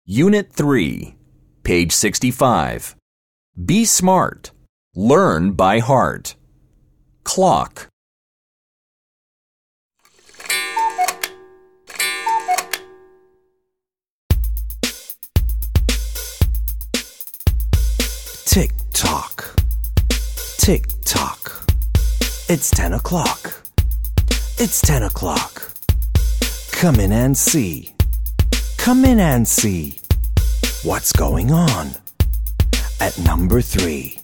Unit 3, page 65. Be smart. Learn by heart. Clock. Tick-tock, tick-tock. It's 10 o'clock. It's 10 o'clock. Come in and see. Come in and see. What's going on? At number 3.